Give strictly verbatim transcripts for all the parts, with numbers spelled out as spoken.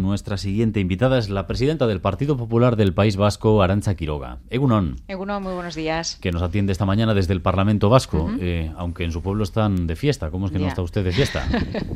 Nuestra siguiente invitada es la presidenta del Partido Popular del País Vasco, Arantza Quiroga. Egunon. Egunon, muy buenos días. Que nos atiende esta mañana desde el Parlamento Vasco, Uh-huh. eh, aunque en su pueblo están de fiesta. ¿Cómo es que Ya. no está usted de fiesta?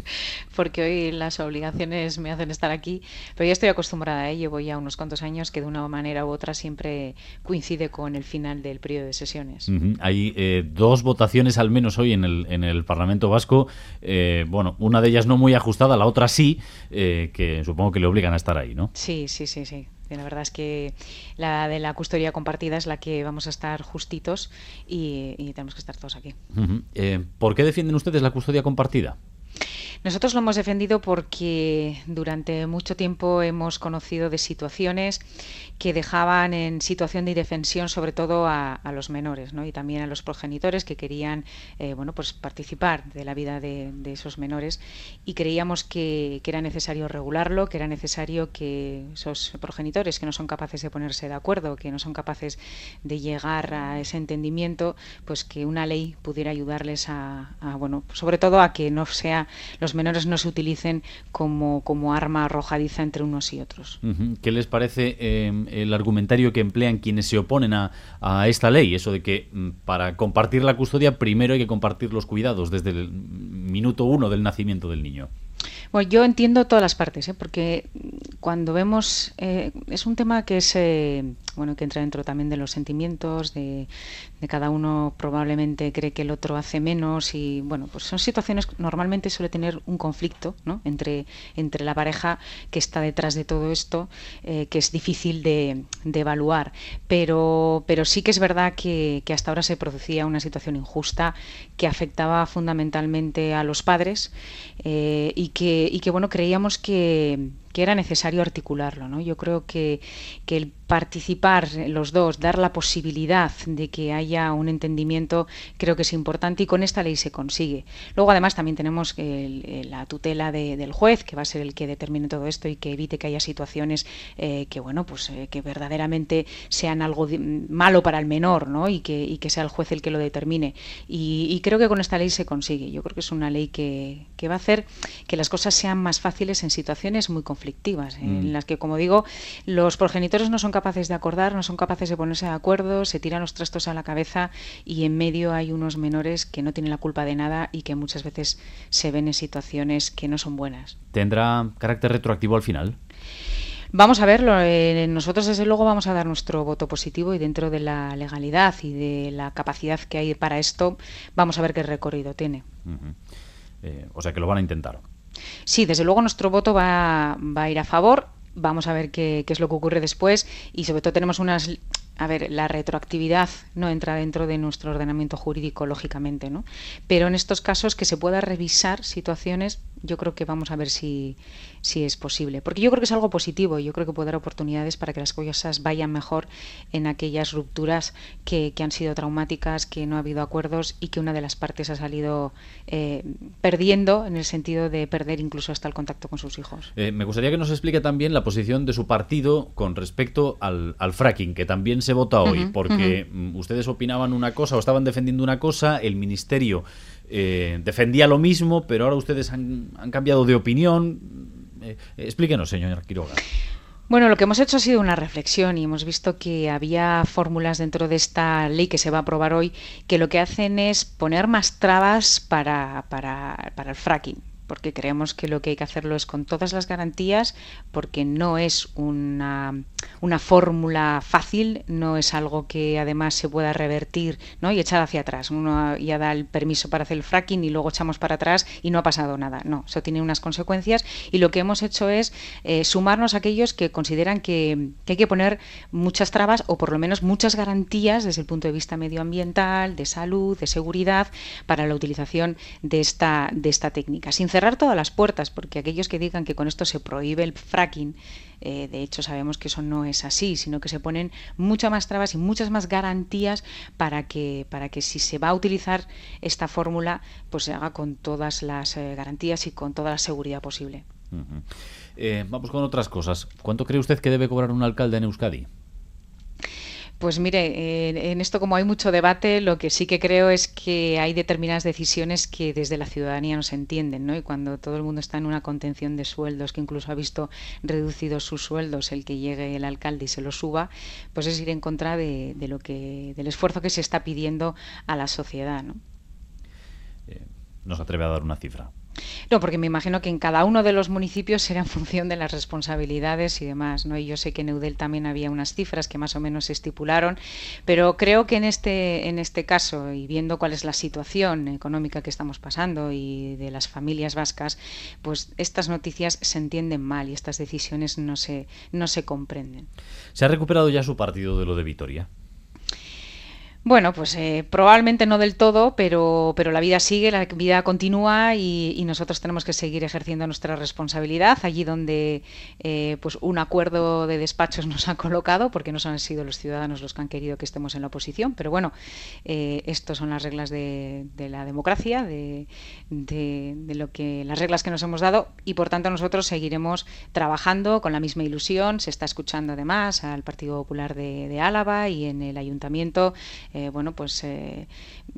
Porque hoy las obligaciones me hacen estar aquí, pero ya estoy acostumbrada, ¿eh? Llevo ya unos cuantos años que de una manera u otra siempre coincide con el final del periodo de sesiones. Uh-huh. Hay eh, dos votaciones al menos hoy en el, en el Parlamento Vasco. Eh, bueno, una de ellas no muy ajustada, la otra sí, eh, que supongo que le obligan a estar ahí, ¿no? Sí, sí, sí, sí. La verdad es que la de la custodia compartida es la que vamos a estar justitos y, y tenemos que estar todos aquí. Uh-huh. Eh, ¿Por qué defienden ustedes la custodia compartida? Nosotros lo hemos defendido porque durante mucho tiempo hemos conocido de situaciones que dejaban en situación de indefensión sobre todo a, a los menores, ¿no? Y también a los progenitores que querían eh, bueno, pues participar de la vida de, de esos menores, y creíamos que, que era necesario regularlo, que era necesario que esos progenitores que no son capaces de ponerse de acuerdo, que no son capaces de llegar a ese entendimiento, pues que una ley pudiera ayudarles a, a bueno, sobre todo a que no sea los menores no se utilicen como, como arma arrojadiza entre unos y otros. Uh-huh. ¿Qué les parece eh, el argumentario que emplean quienes se oponen a, a esta ley? Eso de que m, para compartir la custodia primero hay que compartir los cuidados desde el minuto uno del nacimiento del niño. Bueno, yo entiendo todas las partes, ¿eh? Porque cuando vemos, eh, es un tema que es, eh, bueno, que entra dentro también de los sentimientos, de, de cada uno probablemente cree que el otro hace menos y, bueno, pues son situaciones que normalmente suele tener un conflicto, ¿no? entre, entre la pareja que está detrás de todo esto, eh, que es difícil de, de evaluar, pero, pero sí que es verdad que, que hasta ahora se producía una situación injusta que afectaba fundamentalmente a los padres, eh, y que, y que bueno, creíamos que, que era necesario articularlo, ¿no? Yo creo que, que el participar los dos, dar la posibilidad de que haya un entendimiento, creo que es importante y con esta ley se consigue. Luego además también tenemos el, la tutela de, del juez, que va a ser el que determine todo esto y que evite que haya situaciones eh, que bueno, pues eh, que verdaderamente sean algo de, malo para el menor, ¿no? Y que, y que sea el juez el que lo determine. Y, y creo que con esta ley se consigue. Yo creo que es una ley que, que va a hacer que las cosas sean más fáciles en situaciones muy conflictivas, mm. en las que, como digo, los progenitores no son capaces de acordar, no son capaces de ponerse de acuerdo, se tiran los trastos a la cabeza y en medio hay unos menores que no tienen la culpa de nada y que muchas veces se ven en situaciones que no son buenas. ¿Tendrá carácter retroactivo al final? Vamos a verlo. Eh, nosotros desde luego vamos a dar nuestro voto positivo y dentro de la legalidad y de la capacidad que hay para esto, vamos a ver qué recorrido tiene. Uh-huh. Eh, o sea que lo van a intentar. Sí, desde luego nuestro voto va, va a ir a favor. Vamos a ver qué, qué es lo que ocurre después y sobre todo tenemos unas... A ver, la retroactividad no entra dentro de nuestro ordenamiento jurídico, lógicamente, ¿no? Pero en estos casos que se pueda revisar situaciones, yo creo que vamos a ver si, si es posible. Porque yo creo que es algo positivo y yo creo que puede dar oportunidades para que las cosas vayan mejor en aquellas rupturas que, que han sido traumáticas, que no ha habido acuerdos y que una de las partes ha salido eh, perdiendo, en el sentido de perder incluso hasta el contacto con sus hijos. Eh, me gustaría que nos explique también la posición de su partido con respecto al, al fracking, que también se vota hoy, uh-huh, porque uh-huh. ustedes opinaban una cosa o estaban defendiendo una cosa, el Ministerio eh, defendía lo mismo, pero ahora ustedes han, han cambiado de opinión. Eh, explíquenos, señor Quiroga. Bueno, lo que hemos hecho ha sido una reflexión y hemos visto que había fórmulas dentro de esta ley que se va a aprobar hoy que lo que hacen es poner más trabas para, para, para el fracking. Porque creemos que lo que hay que hacerlo es con todas las garantías, porque no es una, una fórmula fácil, no es algo que además se pueda revertir, ¿no? Y echar hacia atrás. Uno ya da el permiso para hacer el fracking y luego echamos para atrás y no ha pasado nada. No, eso tiene unas consecuencias y lo que hemos hecho es eh, sumarnos a aquellos que consideran que, que hay que poner muchas trabas o por lo menos muchas garantías desde el punto de vista medioambiental, de salud, de seguridad, para la utilización de esta, de esta técnica. Sin cerrar todas las puertas, porque aquellos que digan que con esto se prohíbe el fracking, eh, de hecho sabemos que eso no es así, sino que se ponen muchas más trabas y muchas más garantías para que, para que si se va a utilizar esta fórmula, pues se haga con todas las eh, garantías y con toda la seguridad posible. Uh-huh. Eh, vamos con otras cosas. ¿Cuánto cree usted que debe cobrar un alcalde en Euskadi? Pues mire, eh, en esto como hay mucho debate, lo que sí que creo es que hay determinadas decisiones que desde la ciudadanía no se entienden, ¿no? Y cuando todo el mundo está en una contención de sueldos, que incluso ha visto reducidos sus sueldos, el que llegue el alcalde y se los suba, pues es ir en contra de, de lo que, del esfuerzo que se está pidiendo a la sociedad, ¿no? Eh, ¿no se atreve a dar una cifra? No, porque me imagino que en cada uno de los municipios será en función de las responsabilidades y demás, ¿no? Y yo sé que en Eudel también había unas cifras que más o menos se estipularon, pero creo que en este, en este caso, y viendo cuál es la situación económica que estamos pasando y de las familias vascas, pues estas noticias se entienden mal y estas decisiones no se, no se comprenden. ¿Se ha recuperado ya su partido de lo de Vitoria? Bueno, pues eh, probablemente no del todo, pero, pero la vida sigue, la vida continúa y, y nosotros tenemos que seguir ejerciendo nuestra responsabilidad allí donde eh, pues un acuerdo de despachos nos ha colocado, porque no han sido los ciudadanos los que han querido que estemos en la oposición, pero bueno, eh, estas son las reglas de, de la democracia, de, de, de lo que las reglas que nos hemos dado y por tanto nosotros seguiremos trabajando con la misma ilusión. Se está escuchando además al Partido Popular de, de Álava y en el Ayuntamiento. Eh, bueno, pues eh,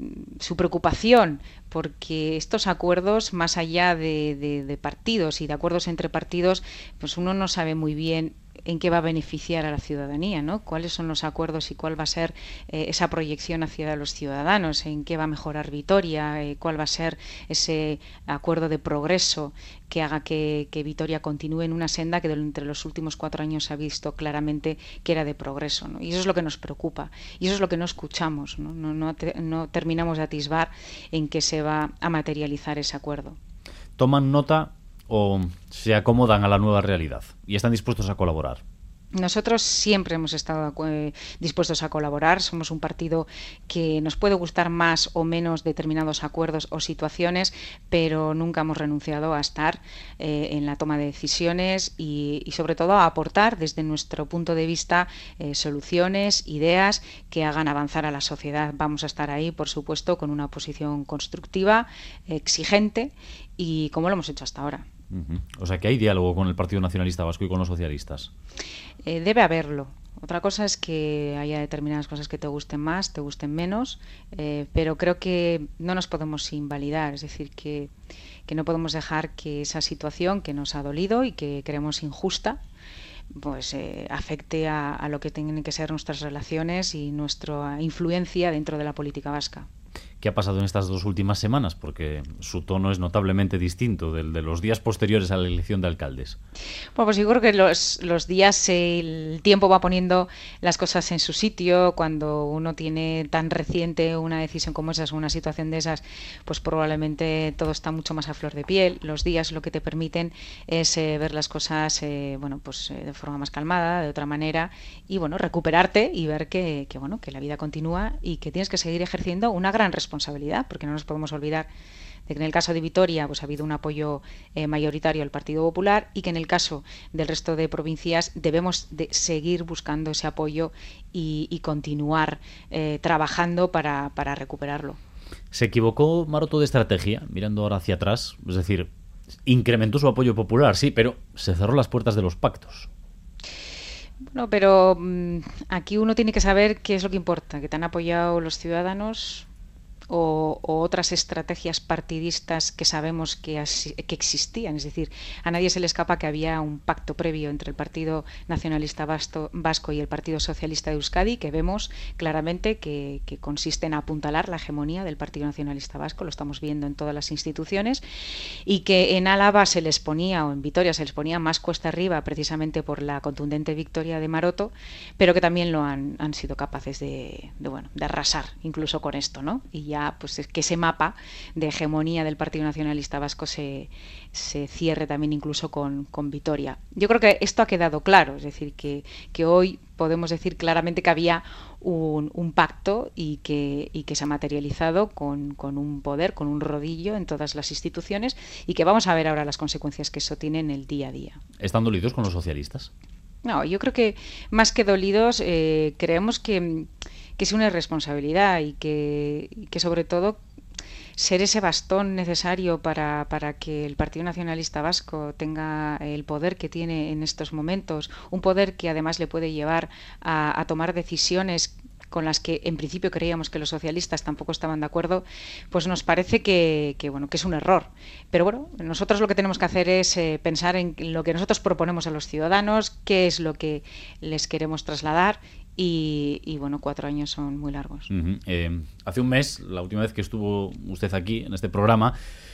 su preocupación porque estos acuerdos, más allá de, de, de partidos y de acuerdos entre partidos, pues uno no sabe muy bien en qué va a beneficiar a la ciudadanía, ¿no? Cuáles son los acuerdos y cuál va a ser eh, esa proyección hacia los ciudadanos, en qué va a mejorar Vitoria, eh, cuál va a ser ese acuerdo de progreso que haga que, que Vitoria continúe en una senda que entre los últimos cuatro años se ha visto claramente que era de progreso, ¿no? Y eso es lo que nos preocupa y eso es lo que no escuchamos, ¿no? No, no, te, no terminamos de atisbar en que se va a materializar ese acuerdo. ¿Toman nota o se acomodan a la nueva realidad y están dispuestos a colaborar? Nosotros siempre hemos estado eh, dispuestos a colaborar. Somos un partido que nos puede gustar más o menos determinados acuerdos o situaciones, pero nunca hemos renunciado a estar eh, en la toma de decisiones y, y sobre todo a aportar desde nuestro punto de vista eh, soluciones, ideas que hagan avanzar a la sociedad. Vamos a estar ahí, por supuesto, con una posición constructiva, exigente y como lo hemos hecho hasta ahora. Uh-huh. O sea que hay diálogo con el Partido Nacionalista Vasco y con los socialistas. Eh, debe haberlo. Otra cosa es que haya determinadas cosas que te gusten más, te gusten menos, eh, pero creo que no nos podemos invalidar, es decir, que, que no podemos dejar que esa situación que nos ha dolido y que creemos injusta, pues eh, afecte a, a lo que tienen que ser nuestras relaciones y nuestra influencia dentro de la política vasca. ¿Qué ha pasado en estas dos últimas semanas? Porque su tono es notablemente distinto del de los días posteriores a la elección de alcaldes. Bueno, pues yo creo que los, los días, el tiempo va poniendo las cosas en su sitio. Cuando uno tiene tan reciente una decisión como esa, una situación de esas, pues probablemente todo está mucho más a flor de piel. Los días lo que te permiten es eh, ver las cosas eh, bueno, pues eh, de forma más calmada, de otra manera, y bueno, recuperarte y ver que, que, bueno, que la vida continúa y que tienes que seguir ejerciendo una gran responsabilidad. responsabilidad, porque no nos podemos olvidar de que en el caso de Vitoria pues ha habido un apoyo eh, mayoritario al Partido Popular y que en el caso del resto de provincias debemos de seguir buscando ese apoyo y, y continuar eh, trabajando para, para recuperarlo. ¿Se equivocó Maroto de estrategia, mirando ahora hacia atrás? Es decir, incrementó su apoyo popular, sí, pero se cerró las puertas de los pactos. Bueno, pero mmm, aquí uno tiene que saber qué es lo que importa, que te han apoyado los ciudadanos O, o otras estrategias partidistas que sabemos que, as, que existían. Es decir, a nadie se le escapa que había un pacto previo entre el Partido Nacionalista Vasco, Vasco y el Partido Socialista de Euskadi, que vemos claramente que, que consiste en apuntalar la hegemonía del Partido Nacionalista Vasco, lo estamos viendo en todas las instituciones, y que en Álava se les ponía, o en Vitoria se les ponía más cuesta arriba precisamente por la contundente victoria de Maroto, pero que también lo han, han sido capaces de, de, bueno, de arrasar incluso con esto, ¿no? Y ya pues es que ese mapa de hegemonía del Partido Nacionalista Vasco se, se cierre también incluso con, con Vitoria. Yo creo que esto ha quedado claro, es decir, que, que hoy podemos decir claramente que había un, un pacto y que, y que se ha materializado con, con un poder, con un rodillo en todas las instituciones y que vamos a ver ahora las consecuencias que eso tiene en el día a día. ¿Están dolidos con los socialistas? No, yo creo que más que dolidos eh, creemos que que es una irresponsabilidad y que, y que sobre todo ser ese bastón necesario para, para que el Partido Nacionalista Vasco tenga el poder que tiene en estos momentos, un poder que además le puede llevar a, a tomar decisiones con las que en principio creíamos que los socialistas tampoco estaban de acuerdo, pues nos parece que, que bueno que es un error. Pero bueno, nosotros lo que tenemos que hacer es eh, pensar en lo que nosotros proponemos a los ciudadanos, qué es lo que les queremos trasladar. Y, y bueno, cuatro años son muy largos. Uh-huh. Eh, hace un mes, la última vez que estuvo usted aquí en este programa,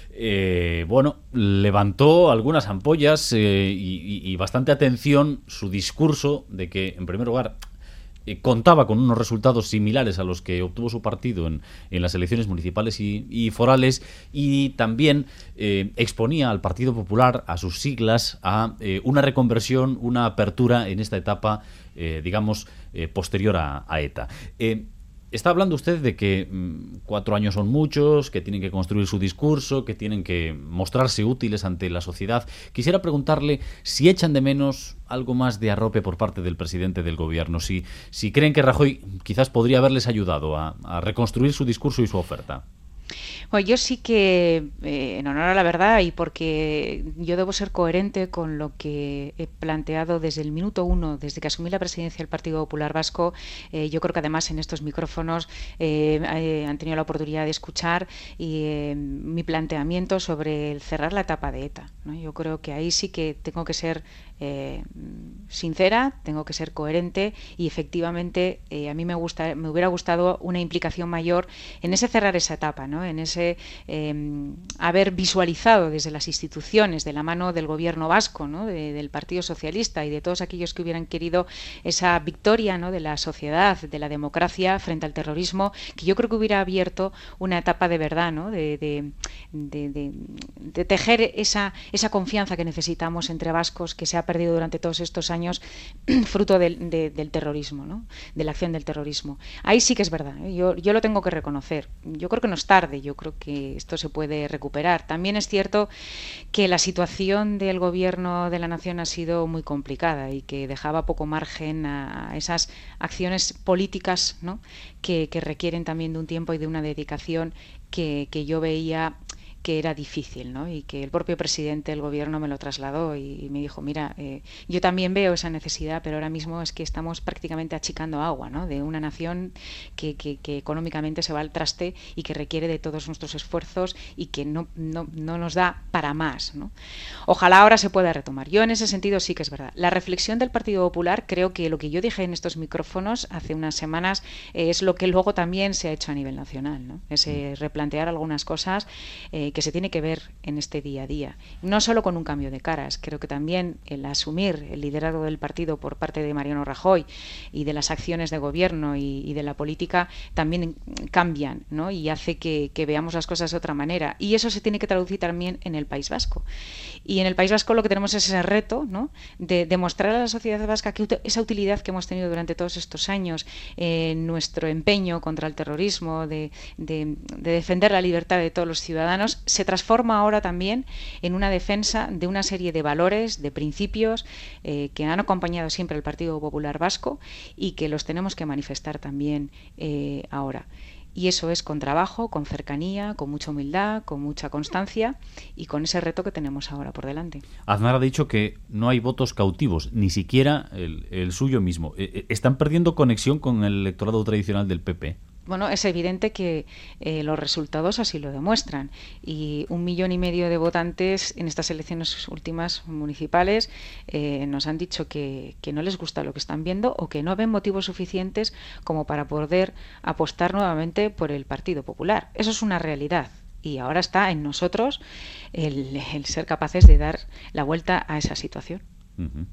eh, bueno, levantó algunas ampollas eh, y, y bastante atención su discurso de que, en primer lugar, eh, contaba con unos resultados similares a los que obtuvo su partido en, en las elecciones municipales y, y forales, y también eh, exponía al Partido Popular, a sus siglas, a eh, una reconversión, una apertura en esta etapa, eh, digamos, eh, posterior a, a ETA. Eh, Está hablando usted de que mmm, cuatro años son muchos, que tienen que construir su discurso, que tienen que mostrarse útiles ante la sociedad. Quisiera preguntarle si echan de menos algo más de arrope por parte del presidente del gobierno, si, si creen que Rajoy quizás podría haberles ayudado a, a reconstruir su discurso y su oferta. Bueno, yo sí que, eh, en honor a la verdad y porque yo debo ser coherente con lo que he planteado desde el minuto uno, desde que asumí la presidencia del Partido Popular Vasco, eh, yo creo que además en estos micrófonos eh, eh, han tenido la oportunidad de escuchar y, eh, mi planteamiento sobre el cerrar la etapa de ETA, ¿no? Yo creo que ahí sí que tengo que ser eh, sincera, tengo que ser coherente y efectivamente eh, a mí me gusta, me hubiera gustado una implicación mayor en ese cerrar esa etapa, ¿no? En ese eh, haber visualizado desde las instituciones, de la mano del gobierno vasco, ¿no? de, del Partido Socialista y de todos aquellos que hubieran querido esa victoria, ¿no? de la sociedad, de la democracia frente al terrorismo, que yo creo que hubiera abierto una etapa de verdad, ¿no? de, de, de, de, de tejer esa, esa confianza que necesitamos entre vascos, que se ha perdido durante todos estos años fruto del, de, del terrorismo, ¿no? de la acción del terrorismo. Ahí sí que es verdad, ¿eh? yo, yo lo tengo que reconocer. Yo creo que no es tarde, yo creo que esto se puede recuperar. También es cierto que la situación del gobierno de la nación ha sido muy complicada y que dejaba poco margen a esas acciones políticas, ¿no? que, que requieren también de un tiempo y de una dedicación que, que yo veía que era difícil, ¿no? Y que el propio presidente del gobierno me lo trasladó y, y me dijo, mira, eh, yo también veo esa necesidad, pero ahora mismo es que estamos prácticamente achicando agua, ¿no? De una nación que, que, que económicamente se va al traste y que requiere de todos nuestros esfuerzos y que no, no, no nos da para más, ¿no? Ojalá ahora se pueda retomar. Yo en ese sentido sí que es verdad. La reflexión del Partido Popular, creo que lo que yo dije en estos micrófonos hace unas semanas eh, es lo que luego también se ha hecho a nivel nacional, ¿no? Es eh, replantear algunas cosas eh, que se tiene que ver en este día a día. No solo con un cambio de caras, creo que también el asumir el liderazgo del partido por parte de Mariano Rajoy y de las acciones de gobierno y, y de la política también cambian, ¿no? Y hace que, que veamos las cosas de otra manera. Y eso se tiene que traducir también en el País Vasco. Y en el País Vasco lo que tenemos es ese reto, ¿no? De demostrar a la sociedad vasca que esa utilidad que hemos tenido durante todos estos años en eh, nuestro empeño contra el terrorismo, de, de, de defender la libertad de todos los ciudadanos, se transforma ahora también en una defensa de una serie de valores, de principios eh, que han acompañado siempre al Partido Popular Vasco y que los tenemos que manifestar también eh, ahora. Y eso es con trabajo, con cercanía, con mucha humildad, con mucha constancia y con ese reto que tenemos ahora por delante. Aznar ha dicho que no hay votos cautivos, ni siquiera el, el suyo mismo. ¿Están perdiendo conexión con el electorado tradicional del P P? Bueno, es evidente que eh, los resultados así lo demuestran y un millón y medio de votantes en estas elecciones últimas municipales eh, nos han dicho que, que no les gusta lo que están viendo o que no ven motivos suficientes como para poder apostar nuevamente por el Partido Popular. Eso es una realidad. Y ahora está en nosotros el, el ser capaces de dar la vuelta a esa situación. Uh-huh.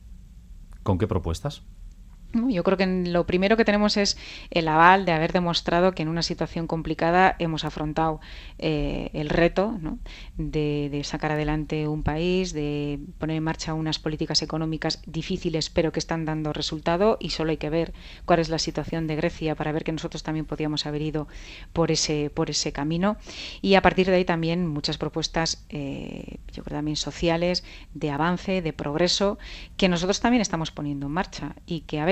¿Con qué propuestas? Yo creo que lo primero que tenemos es el aval de haber demostrado que en una situación complicada hemos afrontado eh, el reto, ¿no? de, de sacar adelante un país, de poner en marcha unas políticas económicas difíciles pero que están dando resultado, y solo hay que ver cuál es la situación de Grecia para ver que nosotros también podíamos haber ido por ese, por ese camino. Y a partir de ahí también muchas propuestas eh, yo creo también sociales, de avance, de progreso, que nosotros también estamos poniendo en marcha y que a veces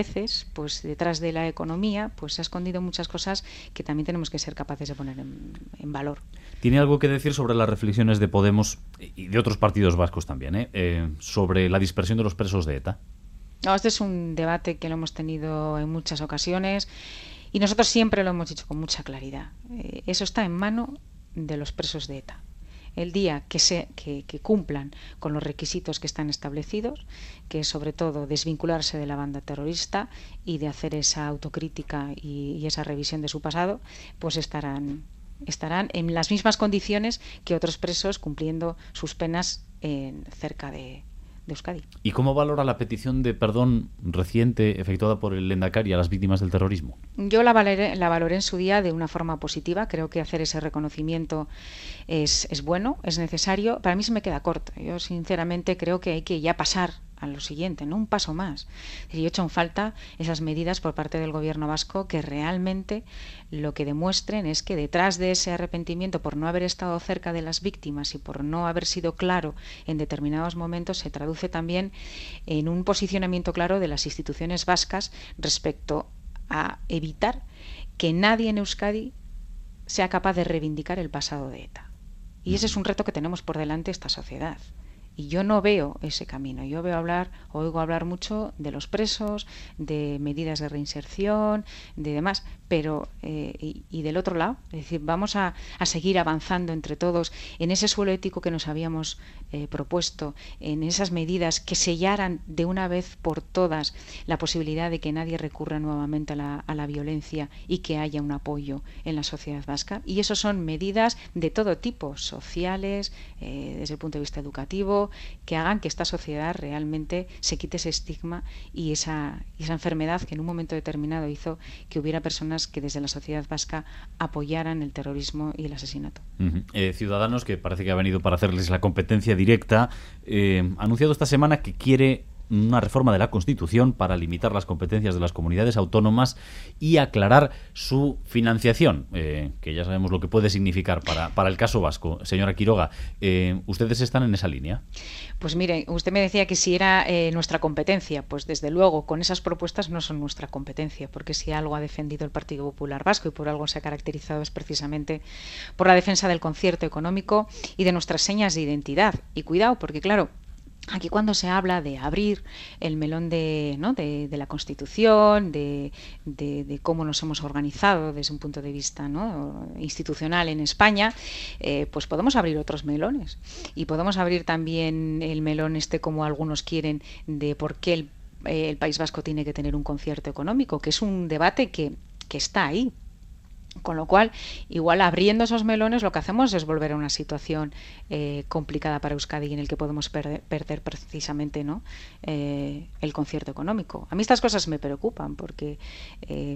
veces, pues detrás de la economía, pues se ha escondido muchas cosas que también tenemos que ser capaces de poner en, en valor. ¿Tiene algo que decir sobre las reflexiones de Podemos y de otros partidos vascos también, eh, eh, sobre la dispersión de los presos de ETA? No, este es un debate que lo hemos tenido en muchas ocasiones y nosotros siempre lo hemos dicho con mucha claridad. Eh, eso está en mano de los presos de ETA. El día que, se, que, que cumplan con los requisitos que están establecidos, que es sobre todo desvincularse de la banda terrorista y de hacer esa autocrítica y, y esa revisión de su pasado, pues estarán, estarán en las mismas condiciones que otros presos cumpliendo sus penas en, cerca de, de Euskadi. ¿Y cómo valora la petición de perdón reciente efectuada por el Lehendakari a las víctimas del terrorismo? Yo la valoré, la valoré en su día de una forma positiva. Creo que hacer ese reconocimiento es, es bueno, es necesario. Para mí se me queda corto. Yo sinceramente creo que hay que ya pasar a lo siguiente, ¿no? Un paso más. Yo he hecho en falta esas medidas por parte del gobierno vasco que realmente lo que demuestren es que detrás de ese arrepentimiento por no haber estado cerca de las víctimas y por no haber sido claro en determinados momentos se traduce también en un posicionamiento claro de las instituciones vascas respecto a evitar que nadie en Euskadi sea capaz de reivindicar el pasado de ETA. Y ese es un reto que tenemos por delante esta sociedad. Y yo no veo ese camino. Yo veo hablar, oigo hablar mucho de los presos, de medidas de reinserción, de demás, pero eh, y, y del otro lado, es decir, vamos a, a seguir avanzando entre todos en ese suelo ético que nos habíamos eh, propuesto, en esas medidas que sellaran de una vez por todas la posibilidad de que nadie recurra nuevamente a la, a la violencia y que haya un apoyo en la sociedad vasca. Y eso son medidas de todo tipo, sociales, eh, desde el punto de vista educativo, que hagan que esta sociedad realmente se quite ese estigma y esa, esa enfermedad que en un momento determinado hizo que hubiera personas que desde la sociedad vasca apoyaran el terrorismo y el asesinato. Uh-huh. eh, Ciudadanos, que parece que ha venido para hacerles la competencia directa, eh, ha anunciado esta semana que quiere una reforma de la Constitución para limitar las competencias de las comunidades autónomas y aclarar su financiación, eh, que ya sabemos lo que puede significar para, para el caso vasco. Señora Quiroga, eh, ¿ustedes están en esa línea? Pues mire, usted me decía que si era eh, nuestra competencia, pues desde luego con esas propuestas no son nuestra competencia, porque si algo ha defendido el Partido Popular Vasco y por algo se ha caracterizado es precisamente por la defensa del concierto económico y de nuestras señas de identidad. Y cuidado, porque claro, aquí cuando se habla de abrir el melón de, ¿no? de, de la Constitución, de, de, de cómo nos hemos organizado desde un punto de vista, ¿no? institucional en España, eh, pues podemos abrir otros melones. Y podemos abrir también el melón este, como algunos quieren, de por qué el, eh, el País Vasco tiene que tener un concierto económico, que es un debate que, que está ahí. Con lo cual, igual abriendo esos melones lo que hacemos es volver a una situación eh, complicada para Euskadi en el que podemos perder, perder precisamente ¿no? eh, el concierto económico. A mí estas cosas me preocupan porque eh,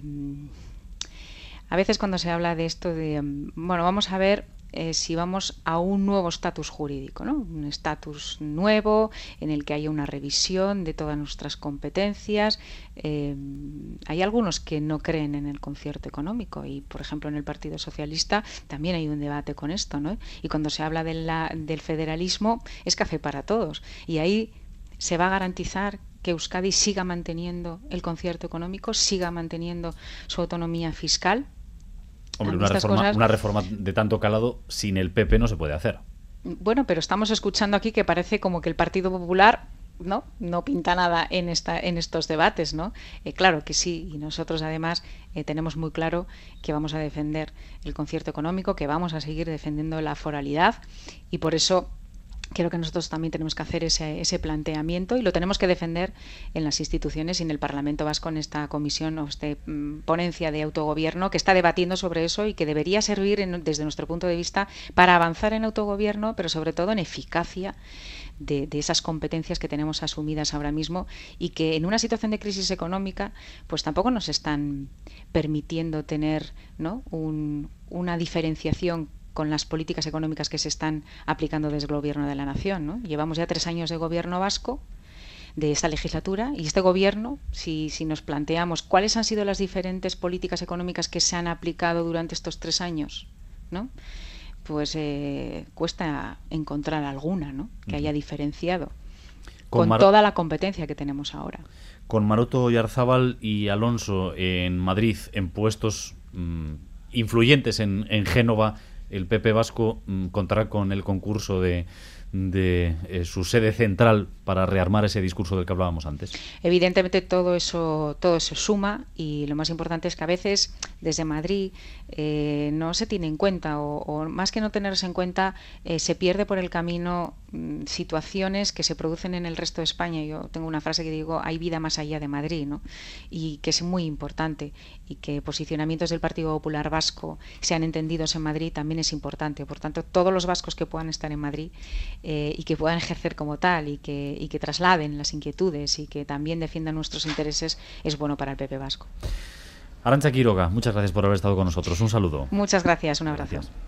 a veces cuando se habla de esto de, bueno, vamos a ver eh, si vamos a un nuevo estatus jurídico, ¿no? Un estatus nuevo en el que haya una revisión de todas nuestras competencias. Eh, hay algunos que no creen en el concierto económico y, por ejemplo, en el Partido Socialista también hay un debate con esto, ¿no? Y cuando se habla de la, del federalismo es café para todos y ahí se va a garantizar que Euskadi siga manteniendo el concierto económico, siga manteniendo su autonomía fiscal. Hombre, una reforma, cosas... una reforma de tanto calado sin el P P no se puede hacer. Bueno, pero estamos escuchando aquí que parece como que el Partido Popular no no pinta nada en esta en estos debates, ¿no? Eh, claro que sí, y nosotros además eh, tenemos muy claro que vamos a defender el concierto económico, que vamos a seguir defendiendo la foralidad y por eso creo que nosotros también tenemos que hacer ese, ese planteamiento y lo tenemos que defender en las instituciones y en el Parlamento Vasco, en esta comisión o esta mm, ponencia de autogobierno que está debatiendo sobre eso y que debería servir en, desde nuestro punto de vista para avanzar en autogobierno, pero sobre todo en eficacia de, de esas competencias que tenemos asumidas ahora mismo y que en una situación de crisis económica pues tampoco nos están permitiendo tener, ¿no? Un, una diferenciación con las políticas económicas que se están aplicando desde el Gobierno de la Nación, ¿no? Llevamos ya tres años de gobierno vasco, de esta legislatura, y este gobierno, si, si nos planteamos cuáles han sido las diferentes políticas económicas que se han aplicado durante estos tres años, ¿no? Pues eh, cuesta encontrar alguna, ¿no? Que haya diferenciado. con, con Mar... toda la competencia que tenemos ahora. Con Maroto Oyarzábal y Alonso en Madrid, en puestos mmm, influyentes en, en Génova, el P P vasco mmm, contará con el concurso de... de eh, su sede central para rearmar ese discurso del que hablábamos antes. Evidentemente todo eso todo eso suma, y lo más importante es que a veces desde Madrid eh, no se tiene en cuenta, o, o más que no tenerse en cuenta, eh, se pierde por el camino mm, situaciones que se producen en el resto de España. Yo tengo una frase que digo: hay vida más allá de Madrid, ¿no? Y que es muy importante, y que posicionamientos del Partido Popular Vasco sean entendidos en Madrid también es importante. Por tanto, todos los vascos que puedan estar en Madrid Eh, y que puedan ejercer como tal, y que, y que trasladen las inquietudes y que también defiendan nuestros intereses, es bueno para el P P vasco. Arantxa Quiroga, muchas gracias por haber estado con nosotros. Un saludo. Muchas gracias, un abrazo. Gracias.